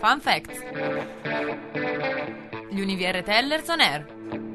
Fun Facts. Gli Univiere Tellers on Air.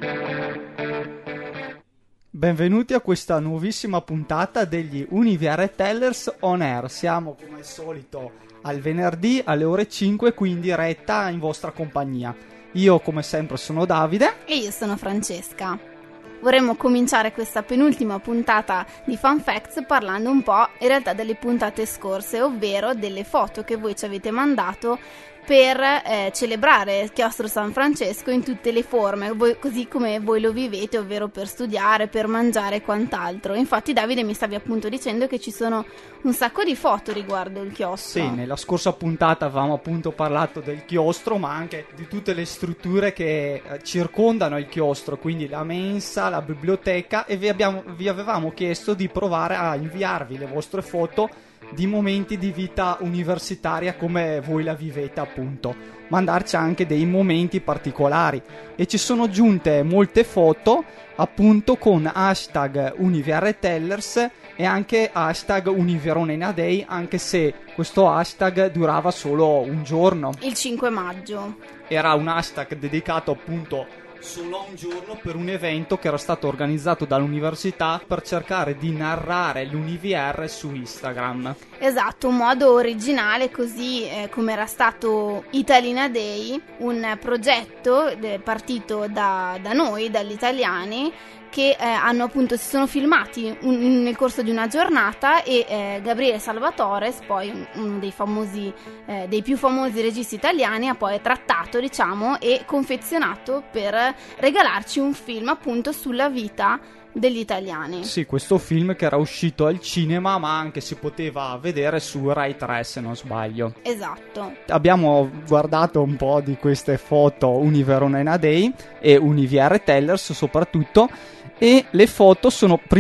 Benvenuti a questa nuovissima puntata degli Univiere Tellers on Air. Siamo come al solito al venerdì alle ore 5, qui in diretta in vostra compagnia. Io come sempre sono Davide. E io sono Francesca. Vorremmo cominciare questa penultima puntata di Fun Facts parlando un po' in realtà delle puntate scorse, ovvero delle foto che voi ci avete mandato per celebrare il chiostro San Francesco in tutte le forme, così come voi lo vivete, ovvero per studiare, per mangiare e quant'altro. Infatti Davide mi stavi appunto dicendo che ci sono un sacco di foto riguardo il chiostro. Sì, nella scorsa puntata avevamo appunto parlato del chiostro, ma anche di tutte le strutture che circondano il chiostro, quindi la mensa, la biblioteca, e vi avevamo chiesto di provare a inviarvi le vostre foto di momenti di vita universitaria come voi la vivete, appunto mandarci anche dei momenti particolari, e ci sono giunte molte foto appunto con hashtag UniVRTellers e anche hashtag UniVeronena-Day, anche se questo hashtag durava solo un giorno, il 5 maggio. Era un hashtag dedicato appunto solo un giorno per un evento che era stato organizzato dall'università per cercare di narrare l'UniVR su Instagram. Esatto, un modo originale, così come era stato Italina Day, un progetto partito da noi, dagli italiani, che hanno appunto si sono filmati nel corso di una giornata, e Gabriele Salvatores, poi uno dei più famosi registi italiani, ha poi trattato, diciamo, e confezionato per regalarci un film appunto sulla vita degli italiani. Sì, questo film che era uscito al cinema, ma anche si poteva vedere su Rai 3 se non sbaglio. Esatto. Abbiamo guardato un po' di queste foto UniVeronena Day e UniVR Tellers soprattutto, e le foto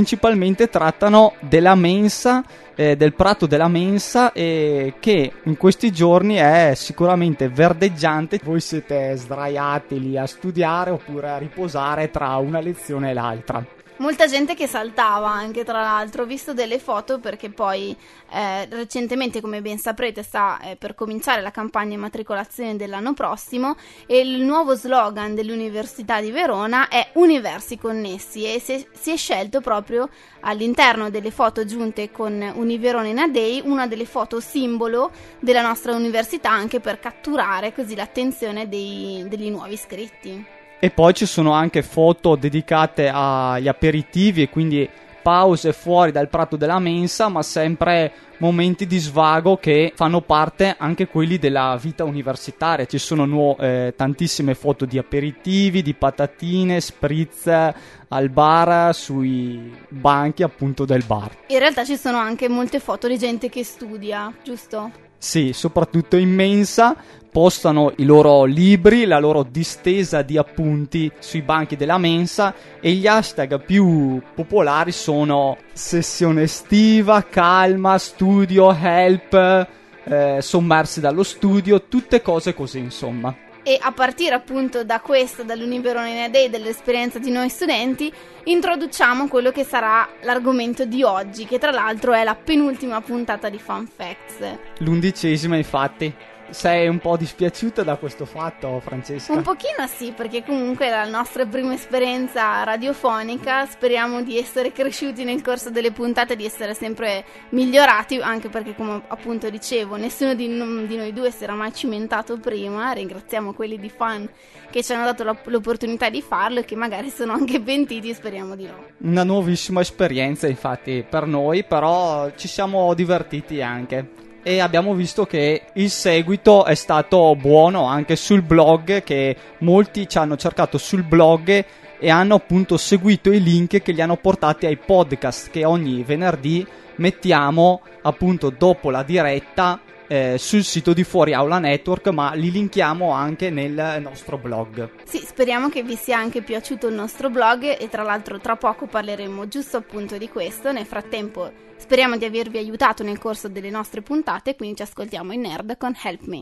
trattano della mensa, del prato della mensa, che in questi giorni è sicuramente verdeggiante. Voi siete sdraiati lì a studiare oppure a riposare tra una lezione e l'altra. Molta gente che saltava anche, tra l'altro. Ho visto delle foto perché poi recentemente, come ben saprete, sta per cominciare la campagna immatricolazione dell'anno prossimo, e il nuovo slogan dell'Università di Verona è Universi connessi, e si è scelto proprio all'interno delle foto giunte con UniVeronena Day una delle foto simbolo della nostra università, anche per catturare così l'attenzione degli nuovi iscritti. E poi ci sono anche foto dedicate agli aperitivi, e quindi pause fuori dal prato della mensa, ma sempre momenti di svago che fanno parte anche quelli della vita universitaria. Ci sono tantissime foto di aperitivi, di patatine, spritz al bar, sui banchi appunto del bar. In realtà ci sono anche molte foto di gente che studia, giusto? Sì, soprattutto in mensa postano i loro libri, la loro distesa di appunti sui banchi della mensa, e gli hashtag più popolari sono sessione estiva, calma, studio, help, sommersi dallo studio, tutte cose così, insomma. E a partire appunto da questo, dall'UniVeronena Day, dell'esperienza di noi studenti, introduciamo quello che sarà l'argomento di oggi, che tra l'altro è la penultima puntata di Fun Facts. L'11ª, infatti. Sei un po' dispiaciuta da questo fatto, Francesca? Un pochino sì, perché comunque è la nostra prima esperienza radiofonica. Speriamo di essere cresciuti nel corso delle puntate, di essere sempre migliorati, anche perché, come appunto dicevo, nessuno di noi due si era mai cimentato prima. Ringraziamo quelli di Fun che ci hanno dato l'opportunità di farlo, e che magari sono anche pentiti, speriamo di no. Una nuovissima esperienza, infatti, per noi, però ci siamo divertiti anche. E abbiamo visto che il seguito è stato buono anche sul blog, che molti ci hanno cercato sul blog e hanno appunto seguito i link che li hanno portati ai podcast che ogni venerdì mettiamo appunto dopo la diretta sul sito di Fuori Aula Network, ma li linkiamo anche nel nostro blog. Sì, speriamo che vi sia anche piaciuto il nostro blog, e tra l'altro tra poco parleremo giusto appunto di questo. Nel frattempo speriamo di avervi aiutato nel corso delle nostre puntate, quindi ci ascoltiamo in Nerd con Help Me.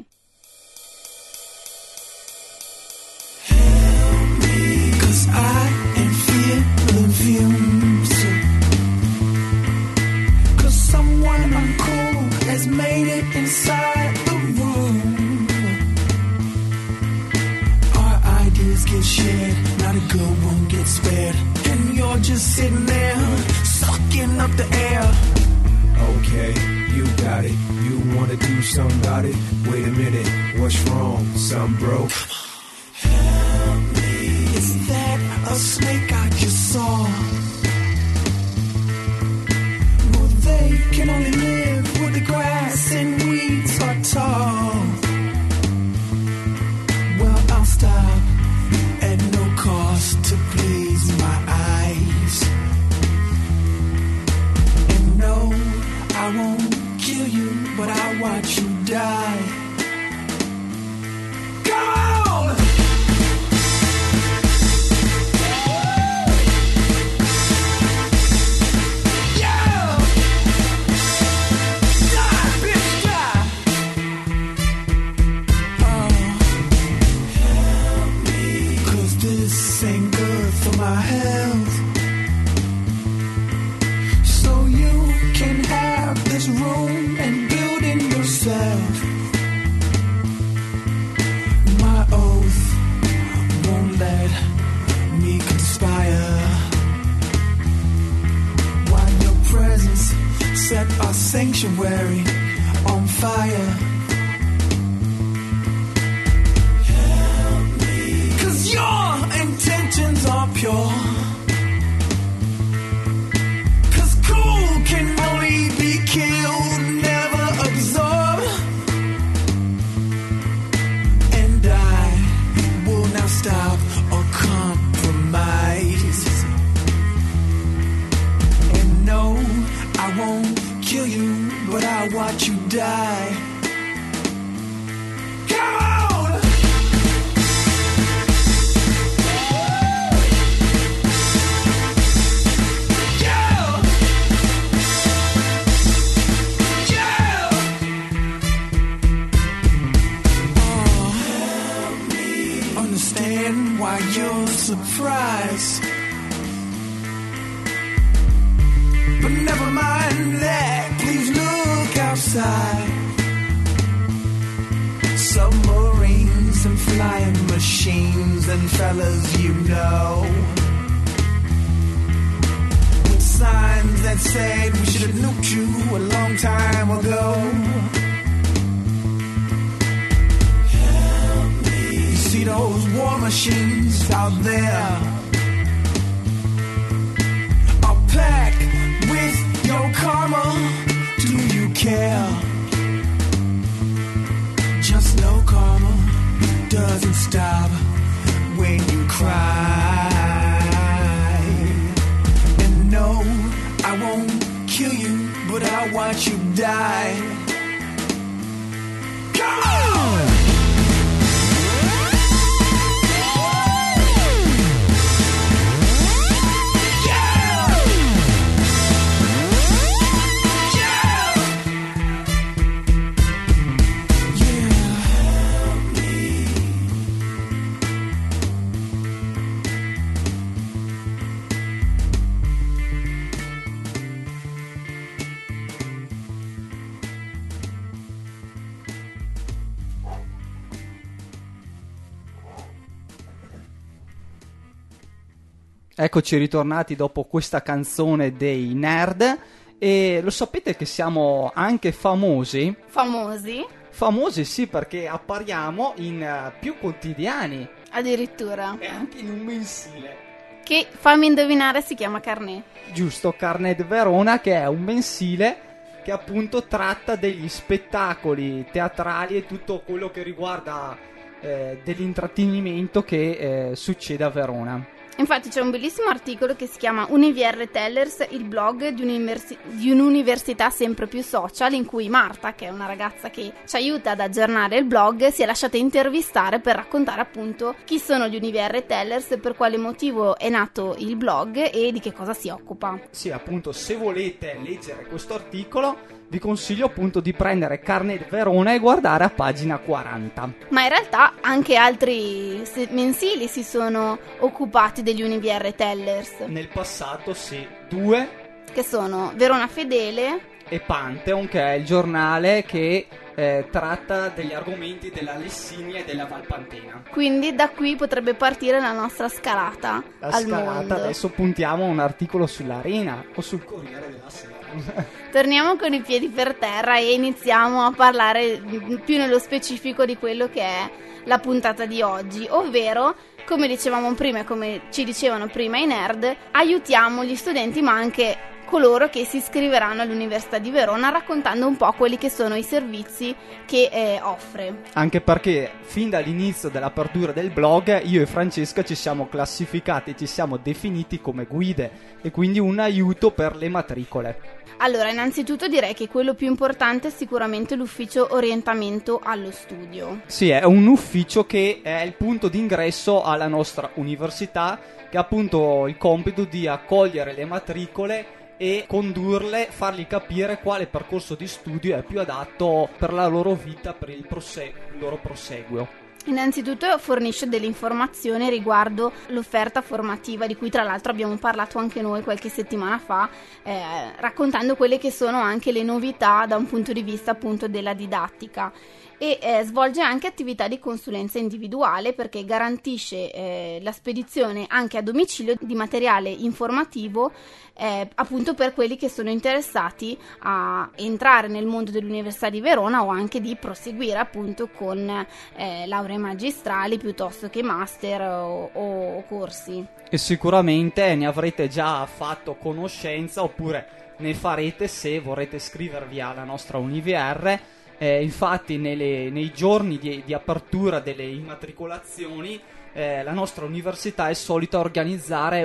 Help me, 'cause I am feeling fumes. 'Cause someone uncool has made it inside the room. gets shared, not a good one gets spared. And you're just sitting there, sucking up the air. Okay, you got it. You wanna do something about it? Wait a minute, what's wrong? Something broke. Help me. Is that a snake I just saw? Well, they can only live where the grass and weeds are tall. Well, I'll stop at no cost to please my eyes. And no, I won't kill you, but I'll watch you die. Come on! Yeah! Die, bitch, die! Oh, help me, 'cause this ain't good for my health. So you can have this room and build it yourself. My oath won't let me conspire. While your presence set our sanctuary on fire. Help me, 'cause your intentions are pure. Cool can only be killed, never absorb. And I will not stop or compromise. And no, I won't kill you, but I'll watch you die. Come on! Understand why you're surprised, but never mind that. Please look outside. Submarines and flying machines and fellas you know, with signs that said we should have nuked you a long time ago. See those war machines out there are packed with your karma. Do you care? Just know karma doesn't stop when you cry. And no, I won't kill you, but I'll watch you die. Come on! Eccoci ritornati dopo questa canzone dei Nerd. E lo sapete che siamo anche famosi? Famosi? Famosi sì, perché appariamo in più quotidiani Addirittura. e anche in un mensile. Che, fammi indovinare, si chiama Carnet. Giusto, Carnet Verona, che è un mensile che appunto tratta degli spettacoli teatrali e tutto quello che riguarda dell'intrattenimento che succede a Verona. Infatti c'è un bellissimo articolo che si chiama Univier Tellers, il blog di un'università sempre più social, in cui Marta, che è una ragazza che ci aiuta ad aggiornare il blog, si è lasciata intervistare per raccontare appunto chi sono gli Univier Tellers, per quale motivo è nato il blog e di che cosa si occupa. Sì, appunto, se volete leggere questo articolo vi consiglio appunto di prendere Carnet Verona e guardare a pagina 40. Ma in realtà anche altri mensili si sono occupati degli Univier Tellers. Nel passato sì, 2 Che sono Verona Fedele e Pantheon, che è il giornale che tratta degli argomenti della Lessinia e della Valpantena. Quindi da qui potrebbe partire la nostra scalata al mondo. Adesso puntiamo a un articolo sull'Arena o sul Corriere della Sera. Torniamo con i piedi per terra e iniziamo a parlare più nello specifico di quello che è la puntata di oggi, ovvero, come dicevamo prima e come ci dicevano prima i nerd, aiutiamo gli studenti ma anche coloro che si iscriveranno all'Università di Verona, raccontando un po' quelli che sono i servizi che offre. Anche perché fin dall'inizio dell'apertura del blog io e Francesca ci siamo classificati, ci siamo definiti come guide e quindi un aiuto per le matricole. Allora, innanzitutto direi che quello più importante è sicuramente l'ufficio orientamento allo studio. Sì, è un ufficio che è il punto d'ingresso alla nostra università, che ha appunto il compito di accogliere le matricole e condurle, fargli capire quale percorso di studio è più adatto per la loro vita, per il loro proseguio. Innanzitutto fornisce delle informazioni riguardo l'offerta formativa, di cui tra l'altro abbiamo parlato anche noi qualche settimana fa, raccontando quelle che sono anche le novità da un punto di vista appunto della didattica. E svolge anche attività di consulenza individuale, perché garantisce la spedizione anche a domicilio di materiale informativo appunto per quelli che sono interessati a entrare nel mondo dell'Università di Verona o anche di proseguire appunto con lauree magistrali piuttosto che master o corsi. E sicuramente ne avrete già fatto conoscenza oppure ne farete se vorrete iscrivervi alla nostra UniVR. Infatti nei giorni di apertura delle immatricolazioni la nostra università è solita organizzare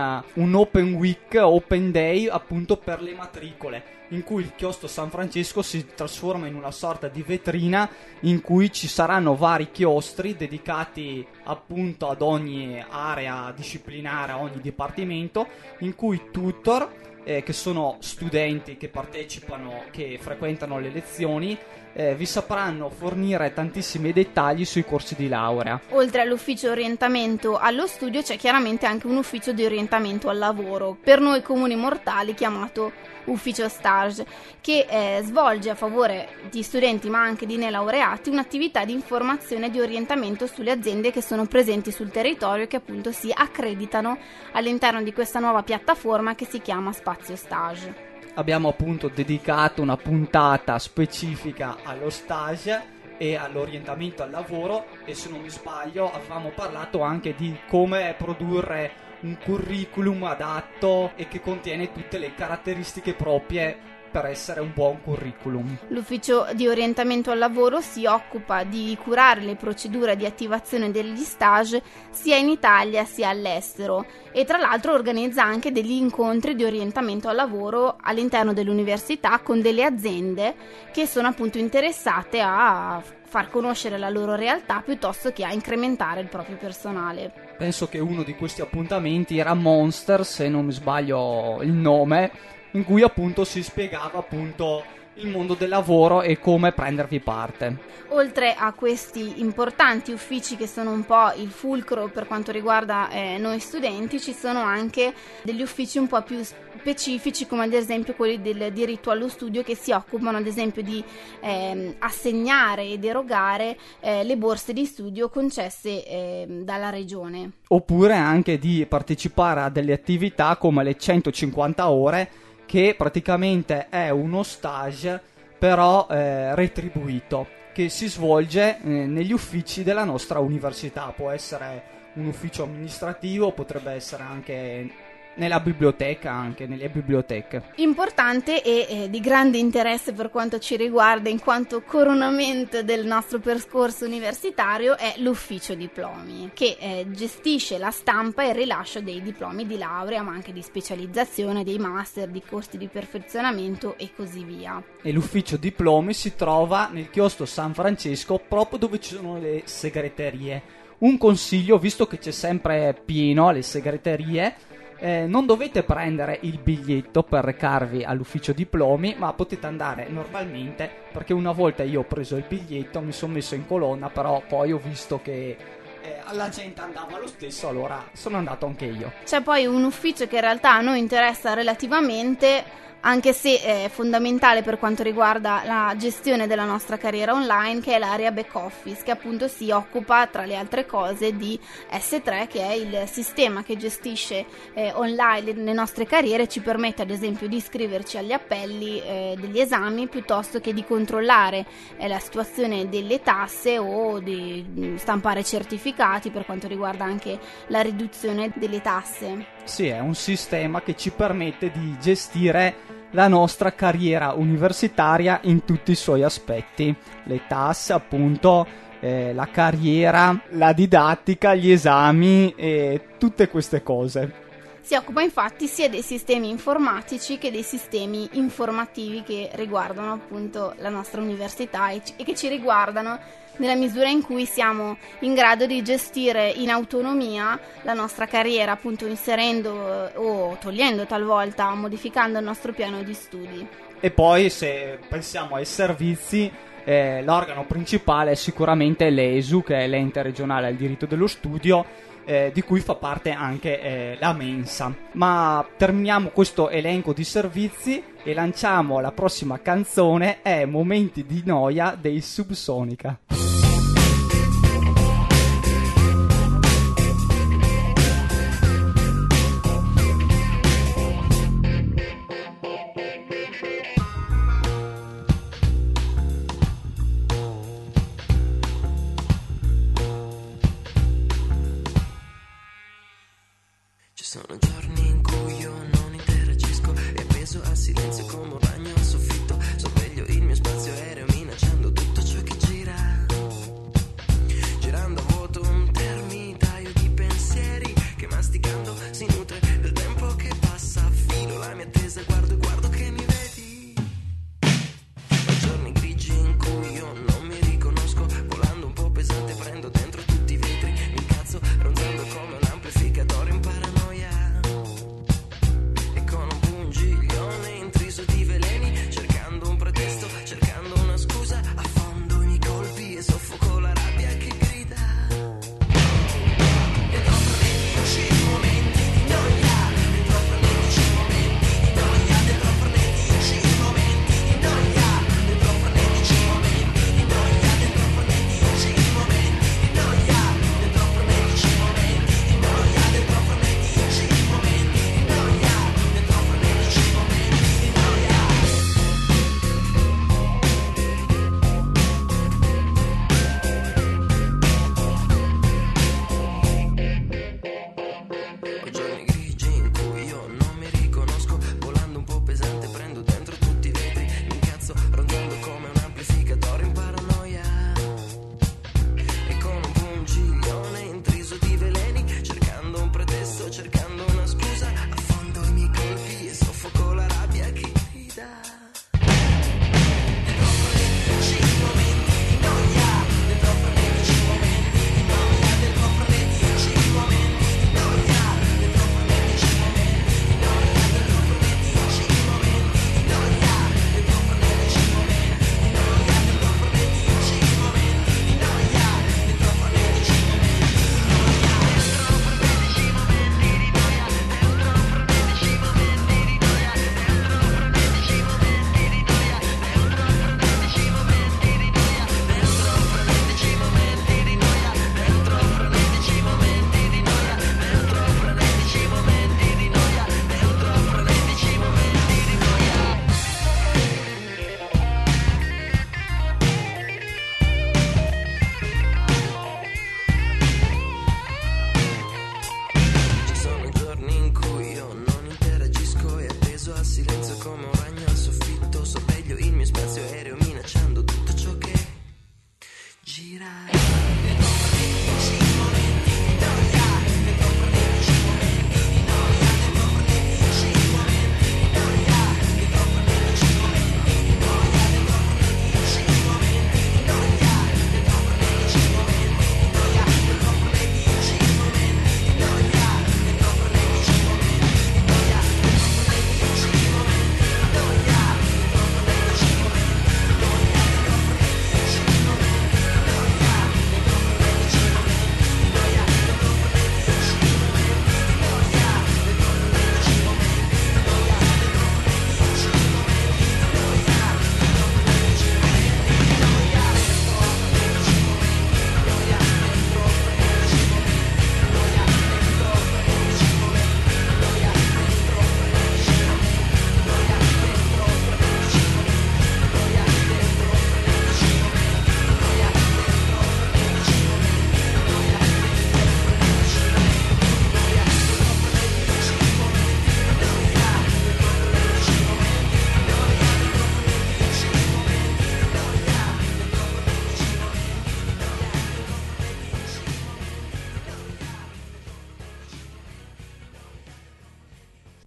un open week, open day appunto per le matricole, in cui il chiostro San Francesco si trasforma in una sorta di vetrina in cui ci saranno vari chiostri dedicati appunto ad ogni area disciplinare, a ogni dipartimento, in cui tutor che sono studenti che partecipano, che frequentano le lezioni, vi sapranno fornire tantissimi dettagli sui corsi di laurea. Oltre all'ufficio orientamento allo studio c'è chiaramente anche un ufficio di orientamento al lavoro, per noi comuni mortali chiamato ufficio stage, che svolge a favore di studenti ma anche di neolaureati un'attività di informazione e di orientamento sulle aziende che sono presenti sul territorio e che appunto si accreditano all'interno di questa nuova piattaforma che si chiama Spazio Stage. Abbiamo appunto dedicato una puntata specifica allo stage e all'orientamento al lavoro, e se non mi sbaglio avevamo parlato anche di come produrre un curriculum adatto e che contiene tutte le caratteristiche proprie per essere un buon curriculum. L'ufficio di orientamento al lavoro si occupa di curare le procedure di attivazione degli stage sia in Italia sia all'estero, e tra l'altro organizza anche degli incontri di orientamento al lavoro all'interno dell'università con delle aziende che sono appunto interessate a far conoscere la loro realtà piuttosto che a incrementare il proprio personale. Penso che uno di questi appuntamenti era Monster, se non mi sbaglio il nome, in cui appunto si spiegava appunto il mondo del lavoro e come prendervi parte. Oltre a questi importanti uffici che sono un po' il fulcro per quanto riguarda noi studenti, ci sono anche degli uffici un po' più specifici, come ad esempio quelli del diritto allo studio, che si occupano ad esempio di assegnare ed erogare le borse di studio concesse dalla regione. Oppure anche di partecipare a delle attività come le 150 ore, che praticamente è uno stage però retribuito, che si svolge negli uffici della nostra università. Può essere un ufficio amministrativo, potrebbe essere anche nella biblioteca, anche nelle biblioteche. Importante e di grande interesse per quanto ci riguarda, in quanto coronamento del nostro percorso universitario, è l'ufficio diplomi, che gestisce la stampa e il rilascio dei diplomi di laurea, ma anche di specializzazione, dei master, di corsi di perfezionamento e così via. E l'ufficio diplomi si trova nel chiostro San Francesco, proprio dove ci sono le segreterie. Un consiglio, visto che c'è sempre pieno alle segreterie, non dovete prendere il biglietto per recarvi all'ufficio diplomi, ma potete andare normalmente, perché una volta io ho preso il biglietto, mi sono messo in colonna, però poi ho visto che la gente andava lo stesso, allora sono andato anche io. C'è poi un ufficio che in realtà a noi interessa relativamente, anche se è fondamentale per quanto riguarda la gestione della nostra carriera online, che è l'area back office, che appunto si occupa tra le altre cose di S3, che è il sistema che gestisce online le nostre carriere, ci permette ad esempio di iscriverci agli appelli degli esami, piuttosto che di controllare la situazione delle tasse o di stampare certificati per quanto riguarda anche la riduzione delle tasse. Sì, è un sistema che ci permette di gestire la nostra carriera universitaria in tutti i suoi aspetti, le tasse appunto, la carriera, la didattica, gli esami e tutte queste cose. Si occupa infatti sia dei sistemi informatici che dei sistemi informativi che riguardano appunto la nostra università e che ci riguardano nella misura in cui siamo in grado di gestire in autonomia la nostra carriera, appunto inserendo o togliendo talvolta, modificando il nostro piano di studi. E poi se pensiamo ai servizi, l'organo principale è sicuramente l'ESU, che è l'ente regionale al diritto dello studio, di cui fa parte anche la mensa. Ma terminiamo questo elenco di servizi e lanciamo la prossima canzone, è Momenti di noia dei Subsonica. Sono giorni in cui io non interagisco e penso al silenzio come un ragno al soffitto. Sorveglio il mio spazio aereo minacciando tutto ciò che gira.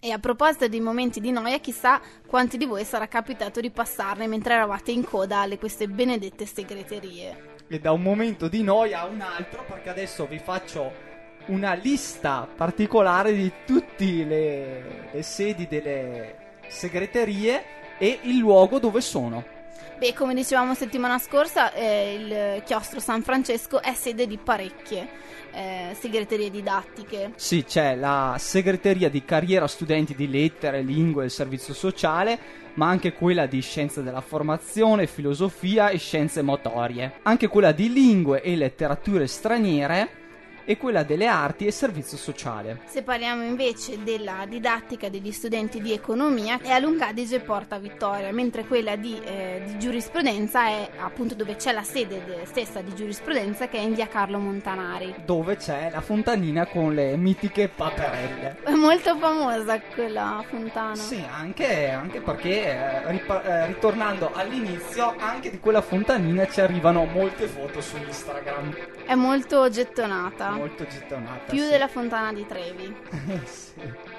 E a proposito di momenti di noia, chissà quanti di voi sarà capitato di passarne mentre eravate in coda alle queste benedette segreterie. E da un momento di noia a un altro, perché adesso vi faccio una lista particolare di tutte le sedi delle segreterie e il luogo dove sono. Beh, come dicevamo settimana scorsa, il chiostro San Francesco è sede di parecchie segreterie didattiche. Sì, c'è la segreteria di carriera studenti di lettere, lingue e servizio sociale, ma anche quella di scienze della formazione, filosofia e scienze motorie, anche quella di lingue e letterature straniere e quella delle arti e servizio sociale. Se parliamo invece della didattica degli studenti di economia, è a Lungadige Porta Vittoria, mentre quella di giurisprudenza è appunto dove c'è la sede stessa di giurisprudenza, che è in via Carlo Montanari. Dove c'è la fontanina con le mitiche paperelle. È molto famosa quella fontana. Sì, anche perché ritornando all'inizio, anche di quella fontanina ci arrivano molte foto su Instagram. È molto gettonata. Molto gettonata. Più sì. della fontana di Trevi. Sì.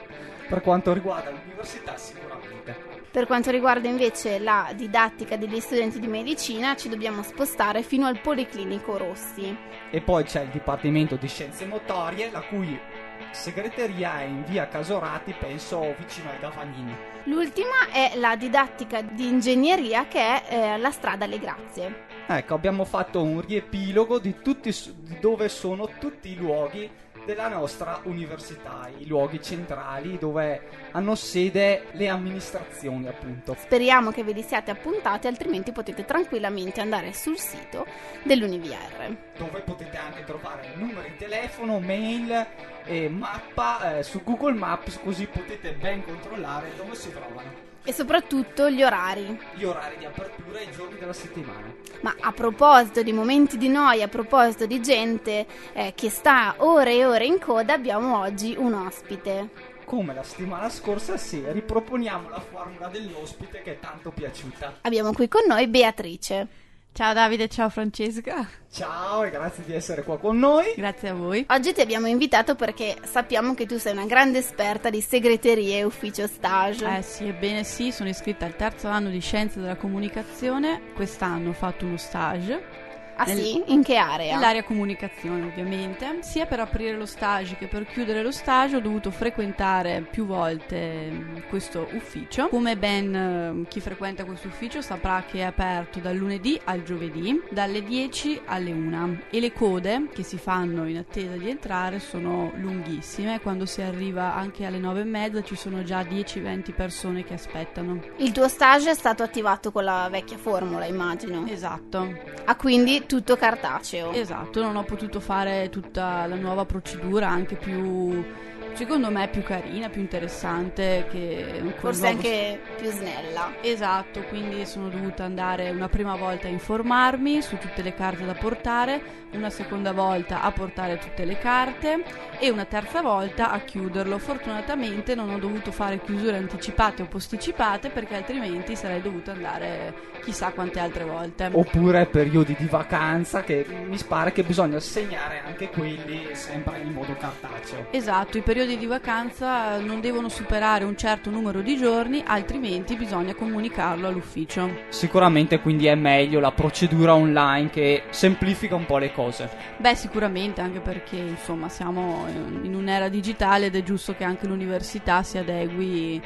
Per quanto riguarda l'università, sicuramente. Per quanto riguarda invece la didattica degli studenti di medicina, ci dobbiamo spostare fino al Policlinico Rossi. E poi c'è il Dipartimento di Scienze Motorie, la cui segreteria è in via Casorati, penso vicino ai Gavagnini. L'ultima è la didattica di ingegneria, che è alla strada Le Grazie. Ecco, abbiamo fatto un riepilogo di dove sono tutti i luoghi della nostra università, i luoghi centrali dove hanno sede le amministrazioni, appunto. Speriamo che ve li siate appuntati, altrimenti potete tranquillamente andare sul sito dell'UniVR, dove potete anche trovare numeri di telefono, mail e mappa su Google Maps, così potete ben controllare dove si trovano. e soprattutto gli orari. Gli orari di apertura e i giorni della settimana. Ma a proposito di momenti di noia, a proposito di gente che sta ore e ore in coda, abbiamo oggi un ospite. Come la settimana scorsa, sì, riproponiamo la formula dell'ospite che è tanto piaciuta. Abbiamo qui con noi Beatrice. Ciao Davide, ciao Francesca. Ciao e grazie di essere qua con noi. Grazie a voi. Oggi ti abbiamo invitato perché sappiamo che tu sei una grande esperta di segreterie e ufficio stage. Sì, ebbene sì, sono iscritta al terzo anno di Scienze della Comunicazione. Quest'anno ho fatto uno stage. Ah sì? In che area? Nell'area comunicazione, ovviamente. Sia per aprire lo stage che per chiudere lo stage ho dovuto frequentare più volte questo ufficio. Come ben chi frequenta questo ufficio saprà che è aperto dal lunedì al giovedì, dalle 10 alle 1. E le code che si fanno in attesa di entrare sono lunghissime. Quando si arriva anche alle 9:30 ci sono già 10-20 persone che aspettano. Il tuo stage è stato attivato con la vecchia formula, immagino. Esatto. Ah, quindi tutto cartaceo. Esatto, non ho potuto fare tutta la nuova procedura, anche più, secondo me, più carina, più interessante, che forse anche più snella. Esatto, quindi sono dovuta andare una prima volta a informarmi su tutte le carte da portare, una seconda volta a portare tutte le carte e una terza volta a chiuderlo. Fortunatamente non ho dovuto fare chiusure anticipate o posticipate, perché altrimenti sarei dovuta andare chissà quante altre volte. Oppure periodi di vacanza, che mi pare che bisogna segnare anche quelli sempre in modo cartaceo. Esatto, i periodi di vacanza non devono superare un certo numero di giorni, altrimenti bisogna comunicarlo all'ufficio. Sicuramente quindi è meglio la procedura online, che semplifica un po' le cose. Beh, sicuramente, anche perché insomma siamo in un'era digitale ed è giusto che anche l'università si adegui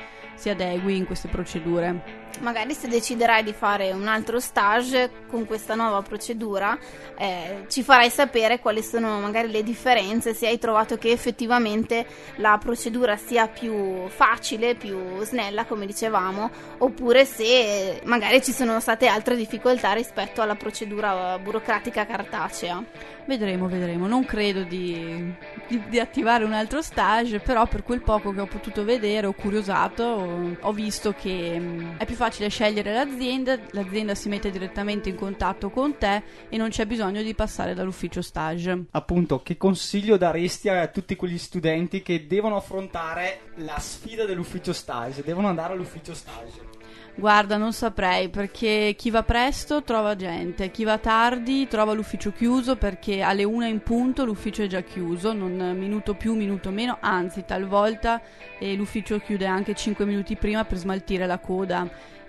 in queste procedure. Magari se deciderai di fare un altro stage con questa nuova procedura, ci farai sapere quali sono magari le differenze, se hai trovato che effettivamente la procedura sia più facile, più snella, come dicevamo, oppure se magari ci sono state altre difficoltà rispetto alla procedura burocratica cartacea. Vedremo. Non credo di attivare un altro stage, però per quel poco che ho potuto vedere, ho curiosato, ho visto che è più facile scegliere l'azienda si mette direttamente in contatto con te e non c'è bisogno di passare dall'ufficio stage. Appunto, che consiglio daresti a tutti quegli studenti che devono affrontare la sfida dell'ufficio stage, devono andare all'ufficio stage? Guarda, non saprei, perché chi va presto trova gente, chi va tardi trova l'ufficio chiuso, perché alle 1 in punto l'ufficio è già chiuso, non minuto più, minuto meno, anzi talvolta l'ufficio chiude anche 5 minuti prima per smaltire la coda.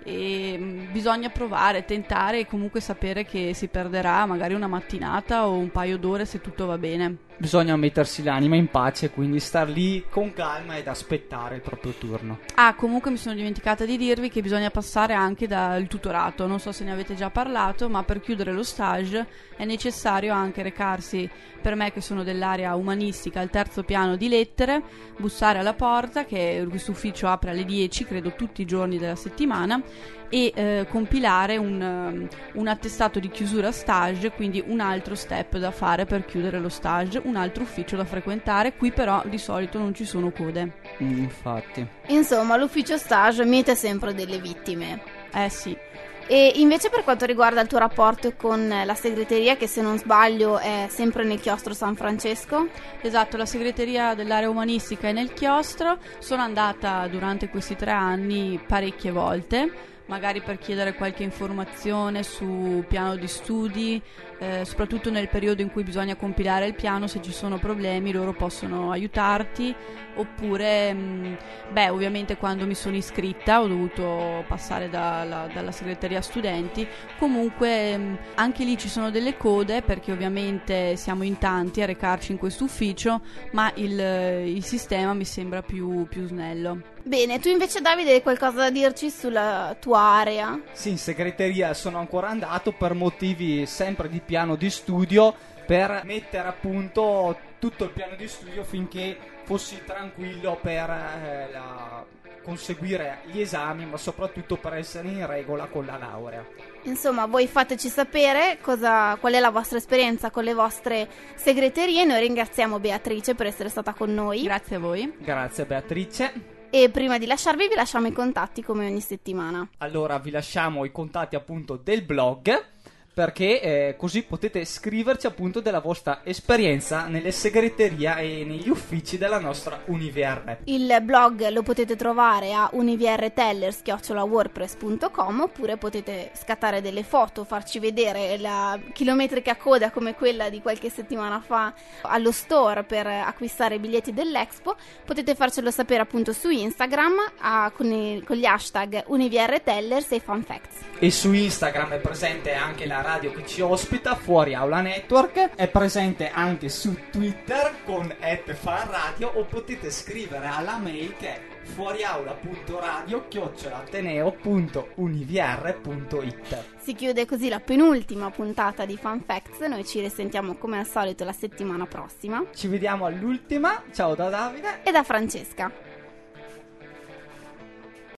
E bisogna provare, tentare e comunque sapere che si perderà magari una mattinata o un paio d'ore se tutto va bene. Bisogna mettersi l'anima in pace, quindi star lì con calma ed aspettare il proprio turno. Ah, comunque mi sono dimenticata di dirvi che bisogna passare anche dal tutorato, non so se ne avete già parlato, ma per chiudere lo stage è necessario anche recarsi, per me che sono dell'area umanistica, al terzo piano di lettere, bussare alla porta, che questo ufficio apre alle 10, credo tutti i giorni della settimana, e compilare un attestato di chiusura stage, quindi un altro step da fare per chiudere lo stage, un altro ufficio da frequentare. Qui però di solito non ci sono code. Infatti. Insomma, l'ufficio stage miete sempre delle vittime. Sì. E invece per quanto riguarda il tuo rapporto con la segreteria, che se non sbaglio è sempre nel chiostro San Francesco? Esatto, la segreteria dell'area umanistica è nel chiostro. Sono andata durante questi 3 anni parecchie volte, magari per chiedere qualche informazione su piano di studi, soprattutto nel periodo in cui bisogna compilare il piano. Se ci sono problemi loro possono aiutarti, oppure ovviamente quando mi sono iscritta ho dovuto passare dalla segreteria studenti. Comunque anche lì ci sono delle code, perché ovviamente siamo in tanti a recarci in questo ufficio, ma il sistema mi sembra più snello. Bene, tu invece Davide hai qualcosa da dirci sulla tua area? Sì, in segreteria sono ancora andato per motivi sempre di piano di studio, per mettere a punto tutto il piano di studio finché fossi tranquillo per conseguire gli esami, ma soprattutto per essere in regola con la laurea. Insomma, voi fateci sapere qual è la vostra esperienza con le vostre segreterie. Noi ringraziamo Beatrice per essere stata con noi. Grazie a voi. Grazie Beatrice. E prima di lasciarvi vi lasciamo i contatti come ogni settimana. Allora vi lasciamo i contatti appunto del blog, perché così potete scriverci appunto della vostra esperienza nelle segreterie e negli uffici della nostra UniVR. Il blog lo potete trovare a univrteller@wordpress.com, oppure potete scattare delle foto, farci vedere la chilometrica coda come quella di qualche settimana fa allo store per acquistare i biglietti dell'Expo. Potete farcelo sapere appunto su Instagram con gli hashtag UniVRTellers e FunFacts. E su Instagram è presente anche la radio che ci ospita, Fuori Aula Network, è presente anche su Twitter con @fanradio, o potete scrivere alla mail che è fuoriaula.radio@ateneo.univr.it. Si chiude così la penultima puntata di Fun Facts. Noi ci risentiamo come al solito la settimana prossima. Ci vediamo all'ultima. Ciao da Davide e da Francesca.